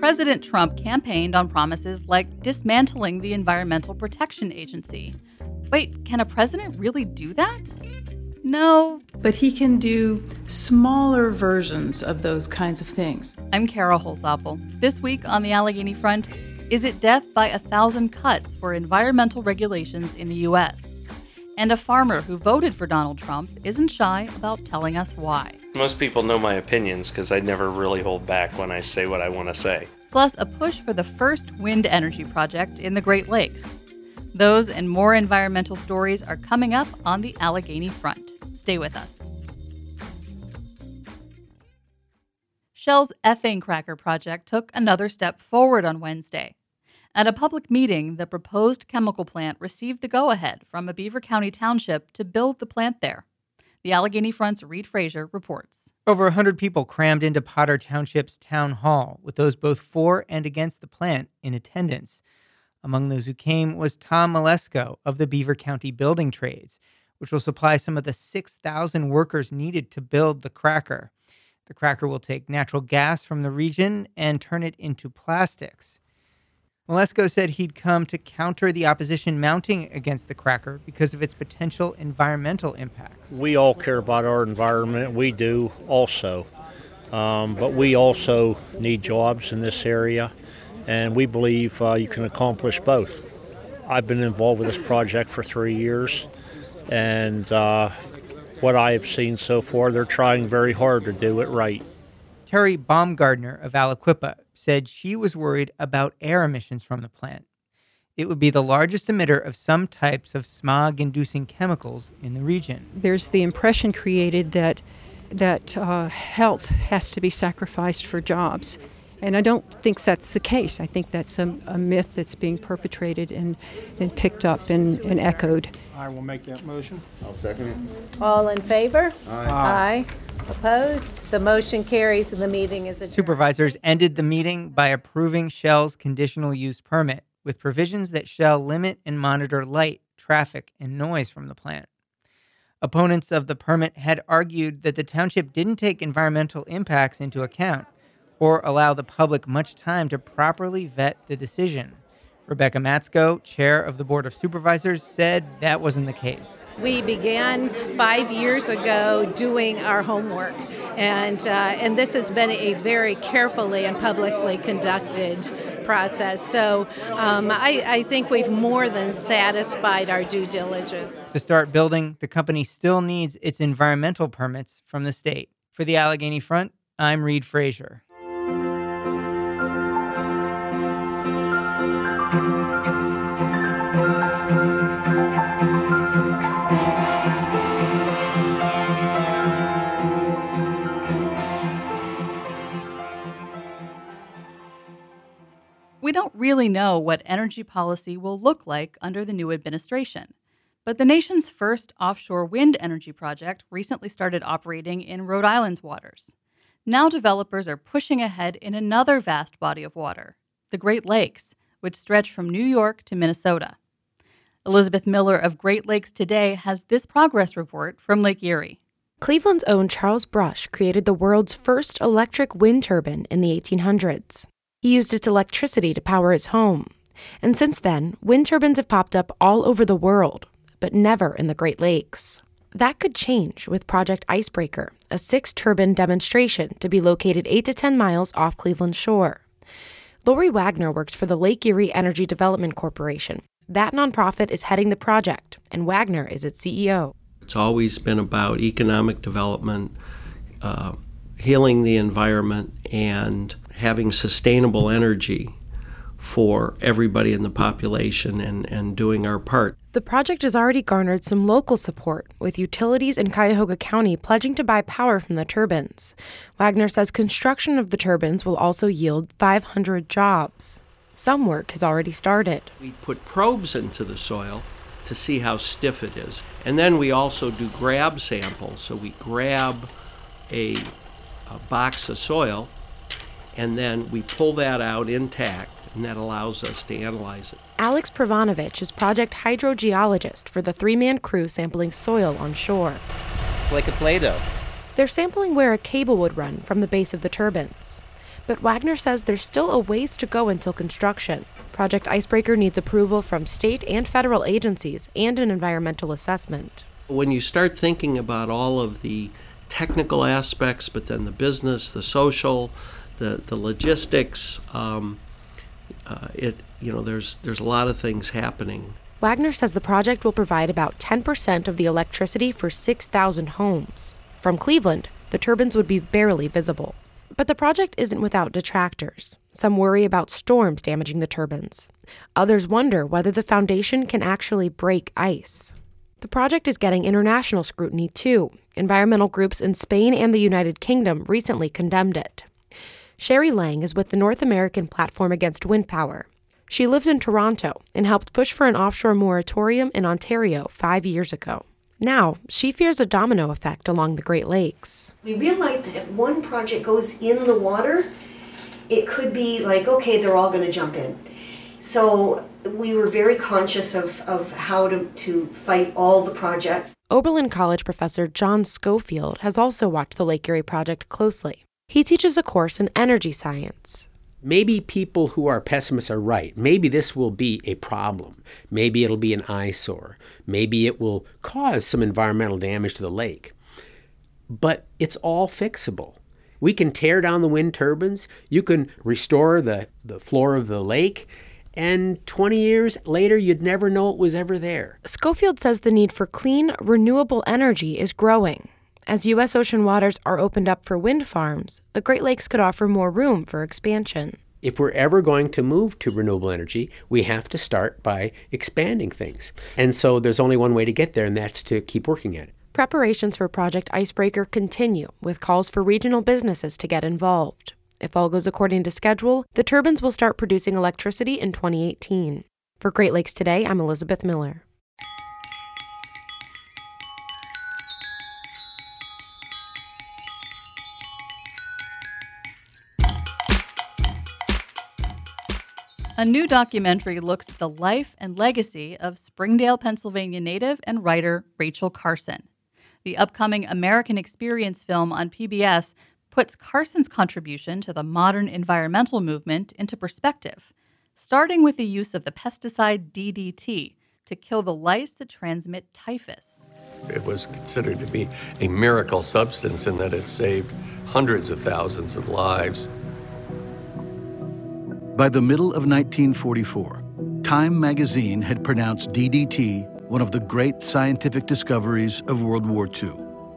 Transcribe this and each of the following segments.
President Trump campaigned on promises like dismantling the Environmental Protection Agency. Wait, can a president really do that? No. But he can do smaller versions of those kinds of things. I'm Kara Holzapfel. This week on the Allegheny Front, is it death by 1,000 cuts for environmental regulations in the U.S.? And a farmer who voted for Donald Trump isn't shy about telling us why. Most people know my opinions because I never really hold back when I say what I want to say. Plus, a push for the first wind energy project in the Great Lakes. Those and more environmental stories are coming up on the Allegheny Front. Stay with us. Shell's ethane cracker project took another step forward on Wednesday. At a public meeting, the proposed chemical plant received the go-ahead from a Beaver County township to build the plant there. The Allegheny Front's Reed Frazier reports. Over 100 people crammed into Potter Township's town hall, with those both for and against the plant in attendance. Among those who came was Tom Malesko of the Beaver County Building Trades, which will supply some of the 6,000 workers needed to build the cracker. The cracker will take natural gas from the region and turn it into plastics. Malesko said he'd come to counter the opposition mounting against the cracker because of its potential environmental impacts. We all care about our environment. We do also. But we also need jobs in this area, and we believe you can accomplish both. I've been involved with this project for 3 years, and what I have seen so far, they're trying very hard to do it right. Terry Baumgardner of Aliquippa said she was worried about air emissions from the plant. It would be the largest emitter of some types of smog-inducing chemicals in the region. There's the impression created that health has to be sacrificed for jobs. And I don't think that's the case. I think that's a myth that's being perpetrated and picked up and echoed. I will make that motion. I'll second it. All in favor? Aye. Opposed? The motion carries and the meeting is adjourned. Supervisors ended the meeting by approving Shell's conditional use permit, with provisions that Shell limit and monitor light, traffic, and noise from the plant. Opponents of the permit had argued that the township didn't take environmental impacts into account or allow the public much time to properly vet the decision. Rebecca Matsko, chair of the Board of Supervisors, said that wasn't the case. We began 5 years ago doing our homework, and this has been a very carefully and publicly conducted process. So I think we've more than satisfied our due diligence. To start building, the company still needs its environmental permits from the state. For the Allegheny Front, I'm Reed Frazier. We don't really know what energy policy will look like under the new administration, but the nation's first offshore wind energy project recently started operating in Rhode Island's waters. Now developers are pushing ahead in another vast body of water, the Great Lakes, which stretch from New York to Minnesota. Elizabeth Miller of Great Lakes Today has this progress report from Lake Erie. Cleveland's own Charles Brush created the world's first electric wind turbine in the 1800s. He used its electricity to power his home. And since then, wind turbines have popped up all over the world, but never in the Great Lakes. That could change with Project Icebreaker, a 6-turbine demonstration to be located 8 to 10 miles off Cleveland's shore. Lori Wagner works for the Lake Erie Energy Development Corporation. That nonprofit is heading the project, and Wagner is its CEO. It's always been about economic development, healing the environment, and having sustainable energy for everybody in the population and doing our part. The project has already garnered some local support, with utilities in Cuyahoga County pledging to buy power from the turbines. Wagner says construction of the turbines will also yield 500 jobs. Some work has already started. We put probes into the soil to see how stiff it is. And then we also do grab samples. So we grab a box of soil, and then we pull that out intact, and that allows us to analyze it. Alex Pravanovich is project hydrogeologist for the 3-man crew sampling soil on shore. It's like a Play-Doh. They're sampling where a cable would run from the base of the turbines. But Wagner says there's still a ways to go until construction. Project Icebreaker needs approval from state and federal agencies and an environmental assessment. When you start thinking about all of the technical aspects, but then the business, the social, the logistics, there's a lot of things happening. Wagner says the project will provide about 10% of the electricity for 6,000 homes. From Cleveland, the turbines would be barely visible. But the project isn't without detractors. Some worry about storms damaging the turbines. Others wonder whether the foundation can actually break ice. The project is getting international scrutiny, too. Environmental groups in Spain and the United Kingdom recently condemned it. Sherry Lang is with the North American Platform Against Wind Power. She lives in Toronto and helped push for an offshore moratorium in Ontario 5 years ago. Now, she fears a domino effect along the Great Lakes. We realized that if one project goes in the water, it could be like, okay, they're all going to jump in. So we were very conscious of how to fight all the projects. Oberlin College professor John Schofield has also watched the Lake Erie project closely. He teaches a course in energy science. Maybe people who are pessimists are right. Maybe this will be a problem. Maybe it'll be an eyesore. Maybe it will cause some environmental damage to the lake. But it's all fixable. We can tear down the wind turbines. You can restore the floor of the lake. And 20 years later, you'd never know it was ever there. Schofield says the need for clean, renewable energy is growing. As U.S. ocean waters are opened up for wind farms, the Great Lakes could offer more room for expansion. If we're ever going to move to renewable energy, we have to start by expanding things. And so there's only one way to get there, and that's to keep working at it. Preparations for Project Icebreaker continue, with calls for regional businesses to get involved. If all goes according to schedule, the turbines will start producing electricity in 2018. For Great Lakes Today, I'm Elizabeth Miller. A new documentary looks at the life and legacy of Springdale, Pennsylvania native and writer Rachel Carson. The upcoming American Experience film on PBS puts Carson's contribution to the modern environmental movement into perspective, starting with the use of the pesticide DDT to kill the lice that transmit typhus. It was considered to be a miracle substance in that it saved hundreds of thousands of lives. By the middle of 1944, Time magazine had pronounced DDT one of the great scientific discoveries of World War II.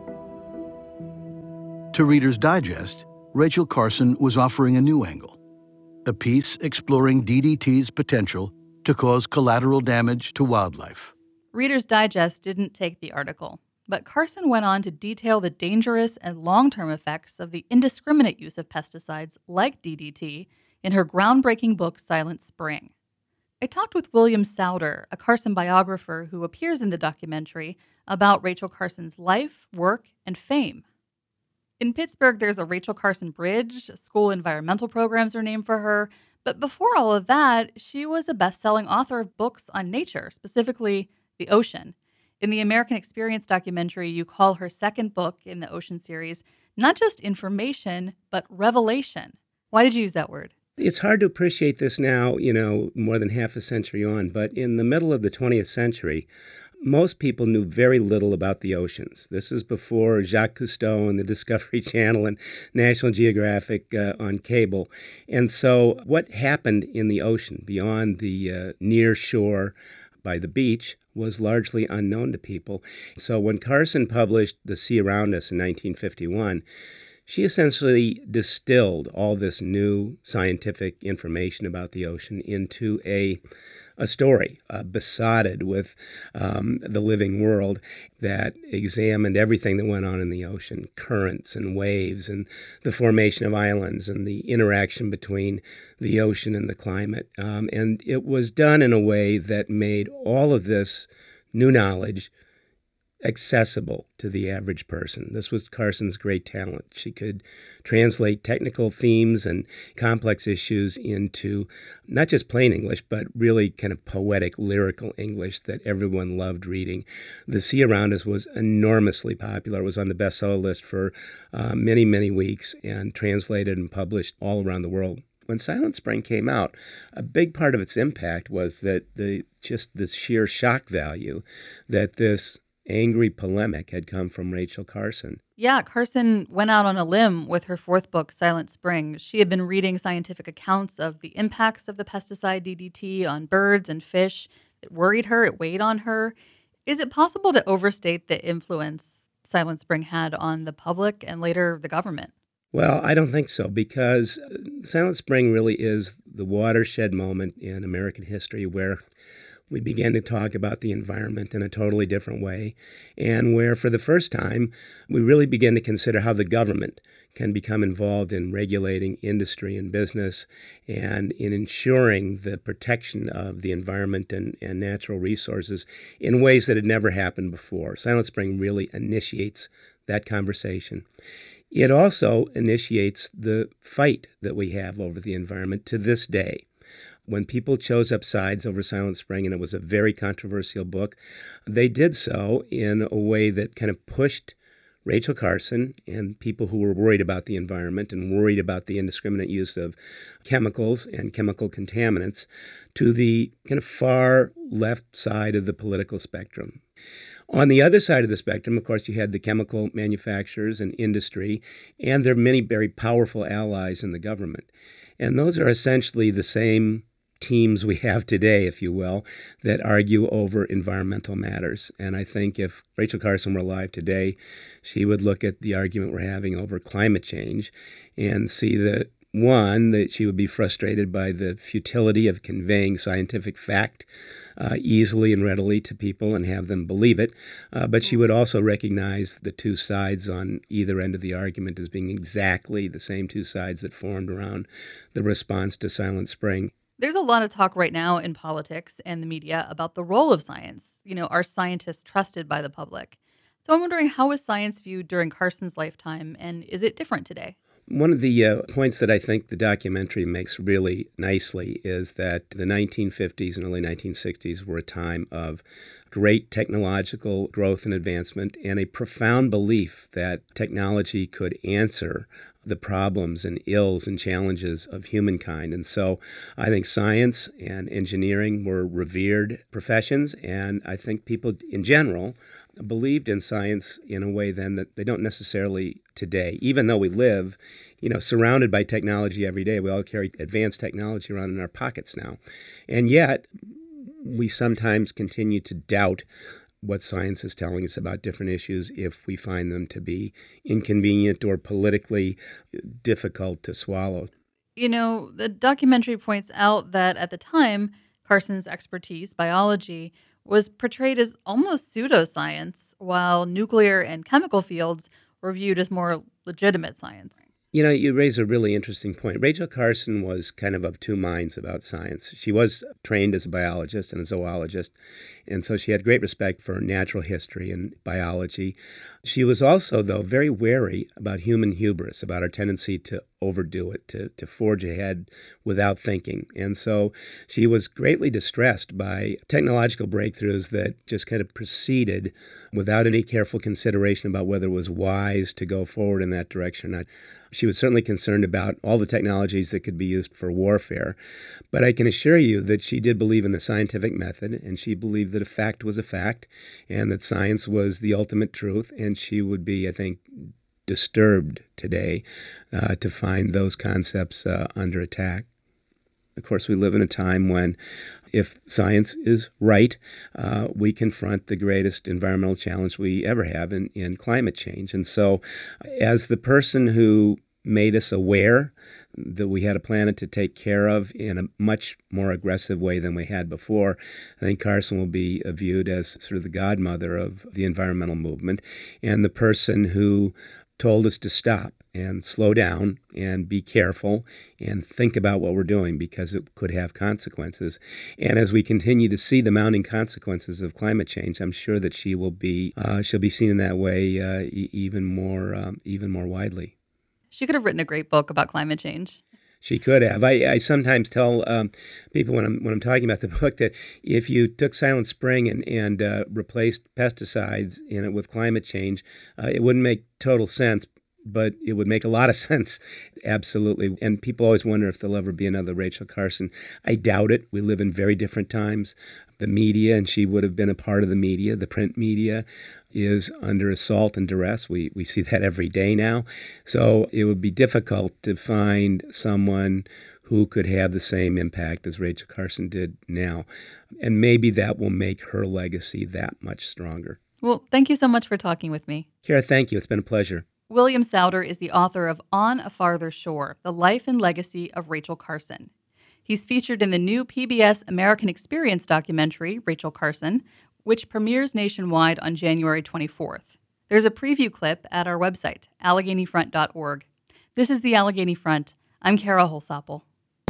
To Reader's Digest, Rachel Carson was offering a new angle, a piece exploring DDT's potential to cause collateral damage to wildlife. Reader's Digest didn't take the article, but Carson went on to detail the dangerous and long-term effects of the indiscriminate use of pesticides like DDT in her groundbreaking book, Silent Spring. I talked with William Souder, a Carson biographer who appears in the documentary, about Rachel Carson's life, work, and fame. In Pittsburgh, there's a Rachel Carson Bridge. School environmental programs are named for her. But before all of that, she was a best-selling author of books on nature, specifically the ocean. In the American Experience documentary, you call her second book in the ocean series not just information, but revelation. Why did you use that word? It's hard to appreciate this now, more than half a century on, but in the middle of the 20th century, most people knew very little about the oceans. This is before Jacques Cousteau and the Discovery Channel and National Geographic on cable. And so what happened in the ocean beyond the near shore by the beach was largely unknown to people. So when Carson published The Sea Around Us in 1951, she essentially distilled all this new scientific information about the ocean into a story besotted with the living world that examined everything that went on in the ocean, currents and waves and the formation of islands and the interaction between the ocean and the climate. And it was done in a way that made all of this new knowledge accessible to the average person. This was Carson's great talent. She could translate technical themes and complex issues into not just plain English, but really kind of poetic, lyrical English that everyone loved reading. The Sea Around Us was enormously popular. It was on the bestseller list for many, many weeks and translated and published all around the world. When Silent Spring came out, a big part of its impact was that the sheer shock value that this angry polemic had come from Rachel Carson. Yeah, Carson went out on a limb with her fourth book, Silent Spring. She had been reading scientific accounts of the impacts of the pesticide DDT on birds and fish. It worried her, it weighed on her. Is it possible to overstate the influence Silent Spring had on the public and later the government? Well, I don't think so, because Silent Spring really is the watershed moment in American history where we began to talk about the environment in a totally different way, and where for the first time we really began to consider how the government can become involved in regulating industry and business and in ensuring the protection of the environment and natural resources in ways that had never happened before. Silent Spring really initiates that conversation. It also initiates the fight that we have over the environment to this day. When people chose up sides over Silent Spring, and it was a very controversial book, they did so in a way that kind of pushed Rachel Carson and people who were worried about the environment and worried about the indiscriminate use of chemicals and chemical contaminants to the kind of far left side of the political spectrum. On the other side of the spectrum, of course, you had the chemical manufacturers and industry, and there are many very powerful allies in the government. And those are essentially the same teams we have today, if you will, that argue over environmental matters. And I think if Rachel Carson were alive today, she would look at the argument we're having over climate change and see that, one, that she would be frustrated by the futility of conveying scientific fact easily and readily to people and have them believe it. But she would also recognize the two sides on either end of the argument as being exactly the same two sides that formed around the response to Silent Spring. There's a lot of talk right now in politics and the media about the role of science. Are scientists trusted by the public? So I'm wondering, how was science viewed during Carson's lifetime, and is it different today? One of the points that I think the documentary makes really nicely is that the 1950s and early 1960s were a time of great technological growth and advancement and a profound belief that technology could answer the problems and ills and challenges of humankind. And so I think science and engineering were revered professions, and I think people in general believed in science in a way then that they don't necessarily today. Even though we live, surrounded by technology every day, we all carry advanced technology around in our pockets now. And yet, we sometimes continue to doubt what science is telling us about different issues if we find them to be inconvenient or politically difficult to swallow. The documentary points out that at the time, Carson's expertise, biology, was portrayed as almost pseudoscience, while nuclear and chemical fields were viewed as more legitimate science. You raise a really interesting point. Rachel Carson was kind of two minds about science. She was trained as a biologist and a zoologist, and so she had great respect for natural history and biology. She was also, though, very wary about human hubris, about our tendency to overdo it, to forge ahead without thinking. And so she was greatly distressed by technological breakthroughs that just kind of proceeded without any careful consideration about whether it was wise to go forward in that direction or not. She was certainly concerned about all the technologies that could be used for warfare. But I can assure you that she did believe in the scientific method, and she believed that a fact was a fact, and that science was the ultimate truth. And she would be, I think, disturbed today to find those concepts under attack. Of course, we live in a time when, if science is right, we confront the greatest environmental challenge we ever have in climate change. And so, as the person who made us aware that we had a planet to take care of in a much more aggressive way than we had before, I think Carson will be viewed as sort of the godmother of the environmental movement, and the person who told us to stop and slow down and be careful and think about what we're doing because it could have consequences. And as we continue to see the mounting consequences of climate change, I'm sure that she'll be seen in that way even more widely. She could have written a great book about climate change. She could have. I sometimes tell people when I'm talking about the book that if you took Silent Spring and replaced pesticides in it with climate change, it wouldn't make total sense, but it would make a lot of sense. Absolutely. And people always wonder if there'll ever be another Rachel Carson. I doubt it. We live in very different times. The media, and she would have been a part of the media, the print media, is under assault and duress. We see that every day now. So it would be difficult to find someone who could have the same impact as Rachel Carson did now. And maybe that will make her legacy that much stronger. Well, thank you so much for talking with me. Kara, thank you. It's been a pleasure. William Souder is the author of On a Farther Shore, The Life and Legacy of Rachel Carson. He's featured in the new PBS American Experience documentary, Rachel Carson, which premieres nationwide on January 24th. There's a preview clip at our website, AlleghenyFront.org. This is the Allegheny Front. I'm Kara Holsapple.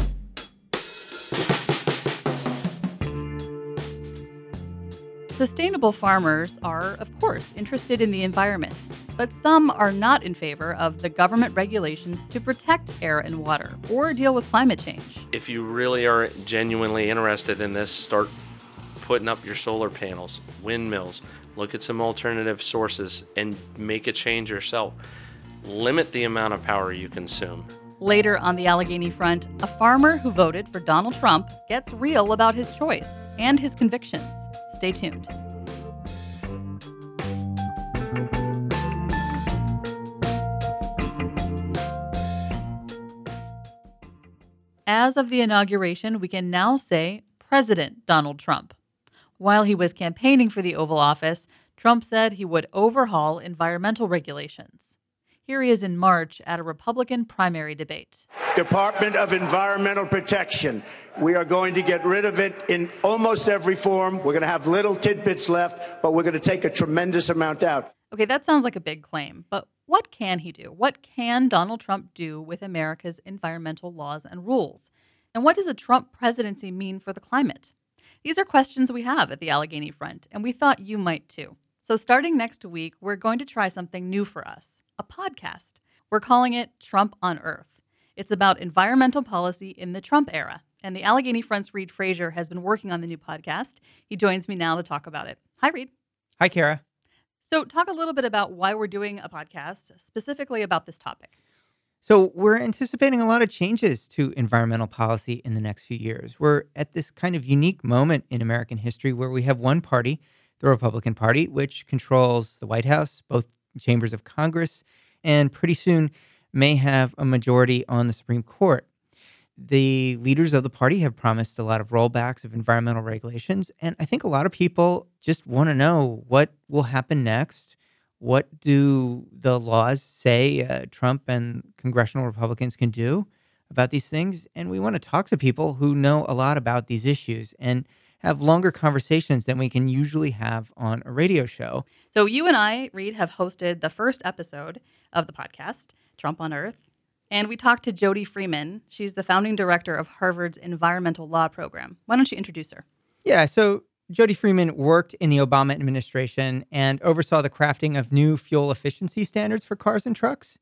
Sustainable farmers are, of course, interested in the environment, but some are not in favor of the government regulations to protect air and water or deal with climate change. If you really are genuinely interested in this, start putting up your solar panels, windmills, look at some alternative sources, and make a change yourself. Limit the amount of power you consume. Later on the Allegheny Front, a farmer who voted for Donald Trump gets real about his choice and his convictions. Stay tuned. As of the inauguration, we can now say President Donald Trump. While he was campaigning for the Oval Office, Trump said he would overhaul environmental regulations. Here he is in March at a Republican primary debate. Department of Environmental Protection. We are going to get rid of it in almost every form. We're going to have little tidbits left, but we're going to take a tremendous amount out. Okay, that sounds like a big claim, but what can he do? What can Donald Trump do with America's environmental laws and rules? And what does a Trump presidency mean for the climate? These are questions we have at the Allegheny Front, and we thought you might too. So starting next week, we're going to try something new for us, a podcast. We're calling it Trump on Earth. It's about environmental policy in the Trump era, and the Allegheny Front's Reed Frazier has been working on the new podcast. He joins me now to talk about it. Hi, Reed. Hi, Kara. So talk a little bit about why we're doing a podcast, specifically about this topic. So we're anticipating a lot of changes to environmental policy in the next few years. We're at this kind of unique moment in American history where we have one party, the Republican Party, which controls the White House, both chambers of Congress, and pretty soon may have a majority on the Supreme Court. The leaders of the party have promised a lot of rollbacks of environmental regulations, and I think a lot of people just want to know what will happen next. What do the laws say Trump and congressional Republicans can do about these things? And we want to talk to people who know a lot about these issues and have longer conversations than we can usually have on a radio show. So you and I, Reed, have hosted the first episode of the podcast, Trump on Earth. And we talked to Jody Freeman. She's the founding director of Harvard's Environmental Law Program. Why don't you introduce her? Yeah, so Jody Freeman worked in the Obama administration and oversaw the crafting of new fuel efficiency standards for cars and trucks.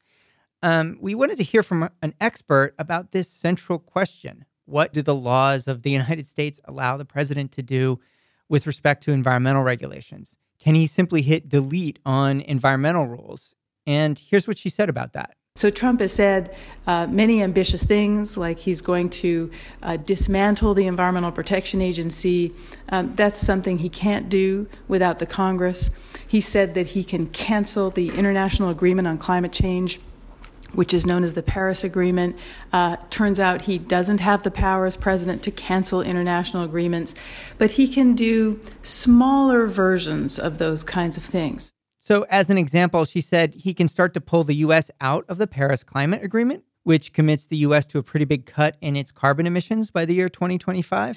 We wanted to hear from an expert about this central question. What do the laws of the United States allow the president to do with respect to environmental regulations? Can he simply hit delete on environmental rules? And here's what she said about that. So Trump has said many ambitious things, like he's going to dismantle the Environmental Protection Agency. That's something he can't do without the Congress. He said that he can cancel the International Agreement on Climate Change, which is known as the Paris Agreement. Turns out he doesn't have the power as president to cancel international agreements, but he can do smaller versions of those kinds of things. So as an example, she said he can start to pull the U.S. out of the Paris Climate Agreement, which commits the U.S. to a pretty big cut in its carbon emissions by the year 2025.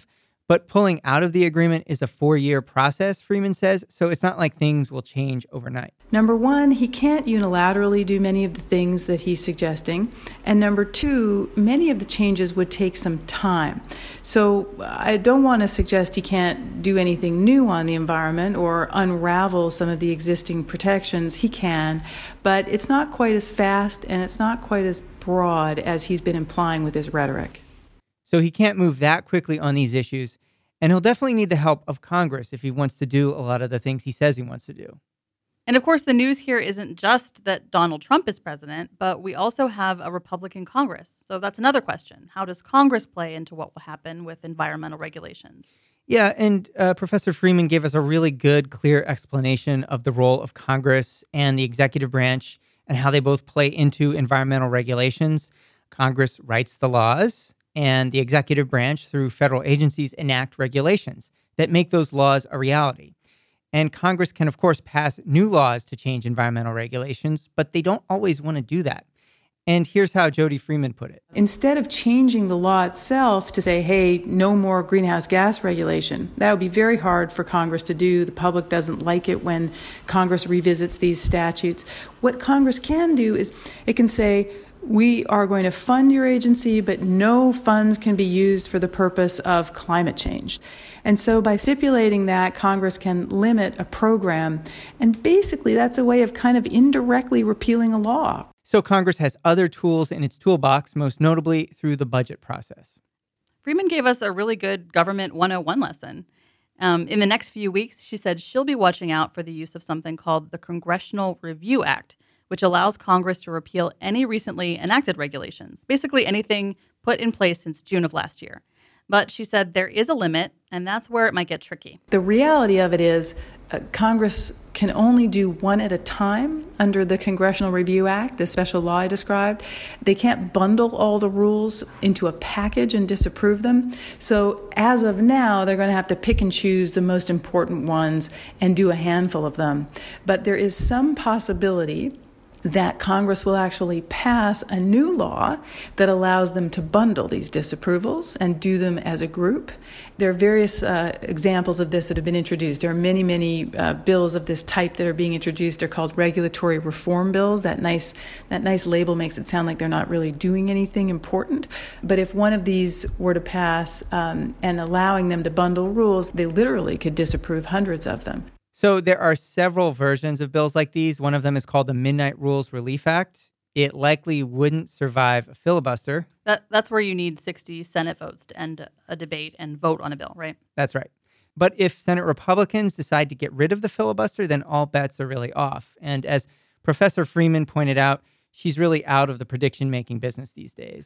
But pulling out of the agreement is a 4-year process, Freeman says, so it's not like things will change overnight. Number one, he can't unilaterally do many of the things that he's suggesting. And number two, many of the changes would take some time. So I don't want to suggest he can't do anything new on the environment or unravel some of the existing protections. He can, but it's not quite as fast and it's not quite as broad as he's been implying with his rhetoric. So he can't move that quickly on these issues, and he'll definitely need the help of Congress if he wants to do a lot of the things he says he wants to do. And of course, the news here isn't just that Donald Trump is president, but we also have a Republican Congress. So that's another question. How does Congress play into what will happen with environmental regulations? Yeah, and Professor Freeman gave us a really good, clear explanation of the role of Congress and the executive branch and how they both play into environmental regulations. Congress writes the laws, and the executive branch, through federal agencies, enact regulations that make those laws a reality. And Congress can, of course, pass new laws to change environmental regulations, but they don't always want to do that. And here's how Jody Freeman put it. Instead of changing the law itself to say, hey, no more greenhouse gas regulation, that would be very hard for Congress to do. The public doesn't like it when Congress revisits these statutes. What Congress can do is it can say, we are going to fund your agency, but no funds can be used for the purpose of climate change. And so by stipulating that, Congress can limit a program. And basically, that's a way of kind of indirectly repealing a law. So Congress has other tools in its toolbox, most notably through the budget process. Freeman gave us a really good Government 101 lesson. In the next few weeks, she said she'll be watching out for the use of something called the Congressional Review Act, which allows Congress to repeal any recently enacted regulations, basically anything put in place since June of last year. But she said there is a limit, and that's where it might get tricky. The reality of it is Congress can only do one at a time under the Congressional Review Act, the special law I described. They can't bundle all the rules into a package and disapprove them. So as of now, they're going to have to pick and choose the most important ones and do a handful of them. But there is some possibility that Congress will actually pass a new law that allows them to bundle these disapprovals and do them as a group. There are various examples of this that have been introduced. There are many, many bills of this type that are being introduced. They're called regulatory reform bills. That nice label makes it sound like they're not really doing anything important. But if one of these were to pass and allowing them to bundle rules, they literally could disapprove hundreds of them. So there are several versions of bills like these. One of them is called the Midnight Rules Relief Act. It likely wouldn't survive a filibuster. That's where you need 60 Senate votes to end a debate and vote on a bill, right? That's right. But if Senate Republicans decide to get rid of the filibuster, then all bets are really off. And as Professor Freeman pointed out, she's really out of the prediction-making business these days.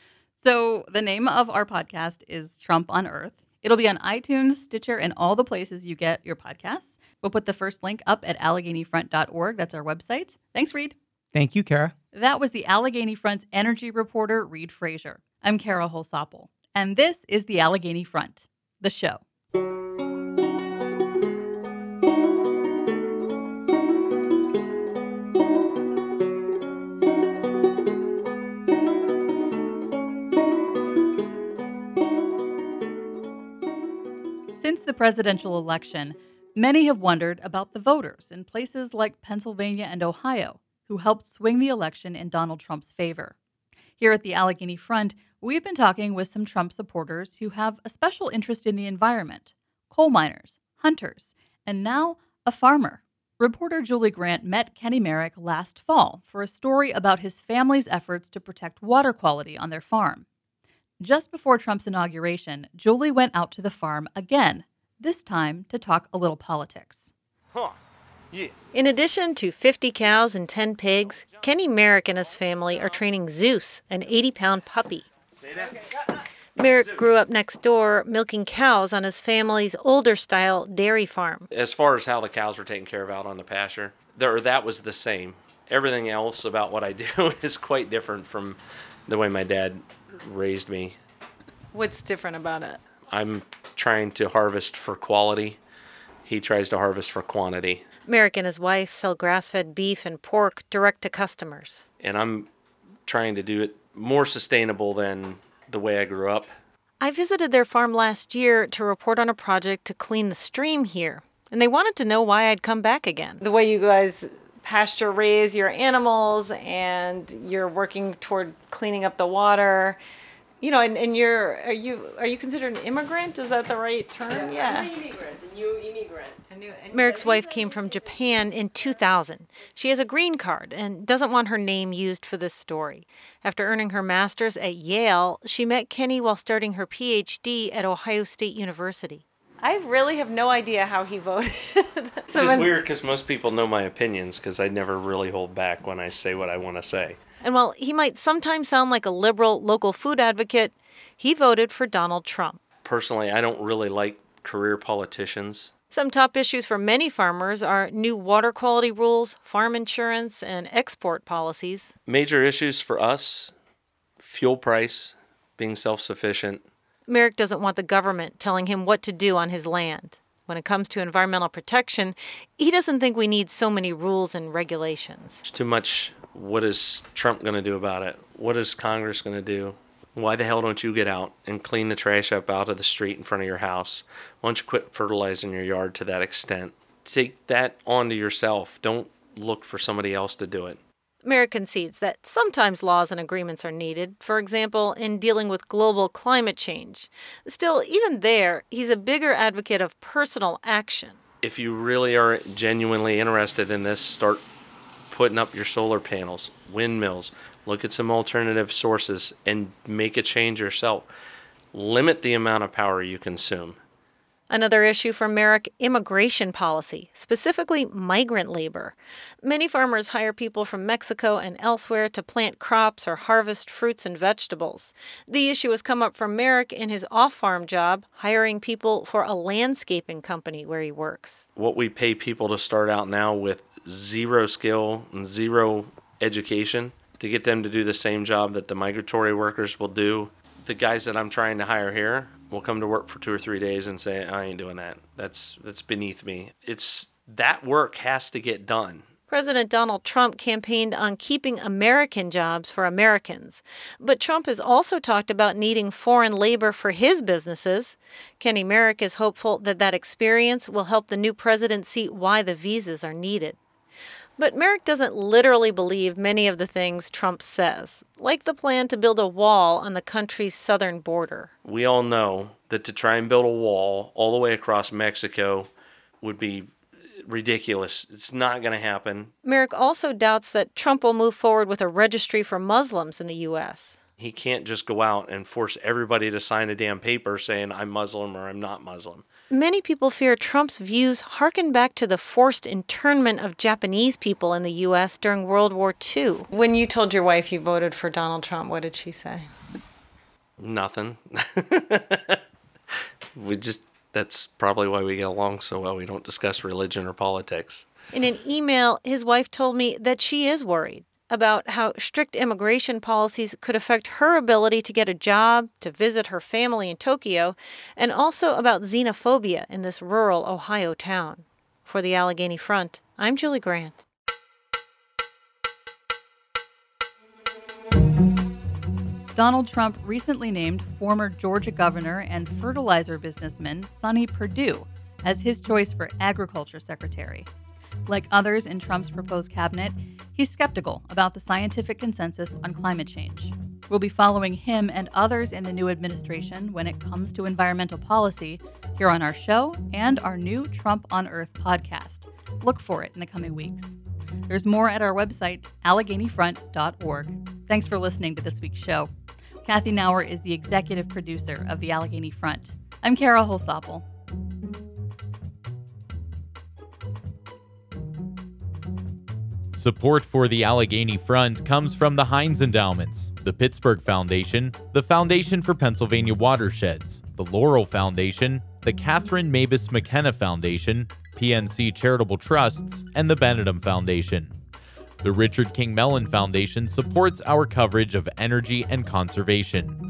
So the name of our podcast is Trump on Earth. It'll be on iTunes, Stitcher, and all the places you get your podcasts. We'll put the first link up at AlleghenyFront.org. That's our website. Thanks, Reed. Thank you, Kara. That was the Allegheny Front's energy reporter, Reed Frazier. I'm Kara Holsopple, and this is the Allegheny Front, the show. Since the presidential election, many have wondered about the voters in places like Pennsylvania and Ohio who helped swing the election in Donald Trump's favor. Here at the Allegheny Front, we've been talking with some Trump supporters who have a special interest in the environment, coal miners, hunters, and now a farmer. Reporter Julie Grant met Kenny Merrick last fall for a story about his family's efforts to protect water quality on their farm. Just before Trump's inauguration, Julie went out to the farm again, this time to talk a little politics. Yeah. In addition to 50 cows and 10 pigs, Kenny Merrick and his family are training Zeus, an 80-pound puppy. Merrick grew up next door milking cows on his family's older-style dairy farm. As far as how the cows were taken care of out on the pasture, that was the same. Everything else about what I do is quite different from the way my dad raised me. What's different about it? I'm trying to harvest for quality. He tries to harvest for quantity. Merrick and his wife sell grass-fed beef and pork direct to customers. And I'm trying to do it more sustainable than the way I grew up. I visited their farm last year to report on a project to clean the stream here, and they wanted to know why I'd come back again. The way you guys pasture raise your animals and you're working toward cleaning up the water. You know, and are you considered an immigrant? Is that the right term? Yeah. I'm an immigrant, a new immigrant. Merrick's wife came from Japan in 2000. She has a green card and doesn't want her name used for this story. After earning her master's at Yale, she met Kenny while starting her PhD at Ohio State University. I really have no idea how he voted. It's just weird because most people know my opinions because I never really hold back when I say what I want to say. And while he might sometimes sound like a liberal local food advocate, he voted for Donald Trump. Personally, I don't really like career politicians. Some top issues for many farmers are new water quality rules, farm insurance, and export policies. Major issues for us, fuel price, being self-sufficient. Merrick doesn't want the government telling him what to do on his land. When it comes to environmental protection, he doesn't think we need so many rules and regulations. It's too much. What is Trump going to do about it? What is Congress going to do? Why the hell don't you get out and clean the trash up out of the street in front of your house? Why don't you quit fertilizing your yard to that extent? Take that onto yourself. Don't look for somebody else to do it. Merrick concedes that sometimes laws and agreements are needed, for example, in dealing with global climate change. Still, even there, he's a bigger advocate of personal action. If you really are genuinely interested in this, start putting up your solar panels, windmills, look at some alternative sources, and make a change yourself. Limit the amount of power you consume. Another issue for Merrick, immigration policy, specifically migrant labor. Many farmers hire people from Mexico and elsewhere to plant crops or harvest fruits and vegetables. The issue has come up for Merrick in his off-farm job, hiring people for a landscaping company where he works. What we pay people to start out now with zero skill and zero education to get them to do the same job that the migratory workers will do. The guys that I'm trying to hire here will come to work for 2 or 3 days and say, I ain't doing that. That's beneath me. That work has to get done. President Donald Trump campaigned on keeping American jobs for Americans. But Trump has also talked about needing foreign labor for his businesses. Kenny Merrick is hopeful that that experience will help the new president see why the visas are needed. But Merrick doesn't literally believe many of the things Trump says, like the plan to build a wall on the country's southern border. We all know that to try and build a wall all the way across Mexico would be ridiculous. It's not going to happen. Merrick also doubts that Trump will move forward with a registry for Muslims in the U.S. He can't just go out and force everybody to sign a damn paper saying I'm Muslim or I'm not Muslim. Many people fear Trump's views harken back to the forced internment of Japanese people in the U.S. during World War II. When you told your wife you voted for Donald Trump, what did she say? Nothing. That's probably why we get along so well. We don't discuss religion or politics. In an email, his wife told me that she is worried about how strict immigration policies could affect her ability to get a job, to visit her family in Tokyo, and also about xenophobia in this rural Ohio town. For the Allegheny Front, I'm Julie Grant. Donald Trump recently named former Georgia governor and fertilizer businessman Sonny Perdue as his choice for agriculture secretary. Like others in Trump's proposed cabinet, he's skeptical about the scientific consensus on climate change. We'll be following him and others in the new administration when it comes to environmental policy here on our show and our new Trump on Earth podcast. Look for it in the coming weeks. There's more at our website, AlleghenyFront.org. Thanks for listening to this week's show. Kathy Nauer is the executive producer of the Allegheny Front. I'm Kara Holsopple. Support for the Allegheny Front comes from the Heinz Endowments, the Pittsburgh Foundation, the Foundation for Pennsylvania Watersheds, the Laurel Foundation, the Catherine Mavis McKenna Foundation, PNC Charitable Trusts, and the Benedum Foundation. The Richard King Mellon Foundation supports our coverage of energy and conservation.